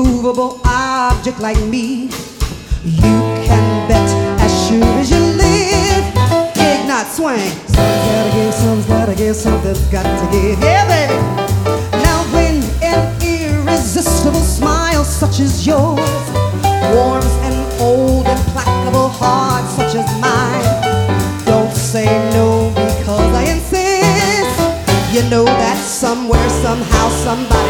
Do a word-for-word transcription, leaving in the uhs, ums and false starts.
immovable object like me, you can bet as sure as you live, gig not swing. Someone's gotta give, someone's gotta give, something's got to give. Yeah, baby. Now when an irresistible smile such as yours warms an old implacable heart such as mine, don't say no because I insist. You know that somewhere, somehow, somebody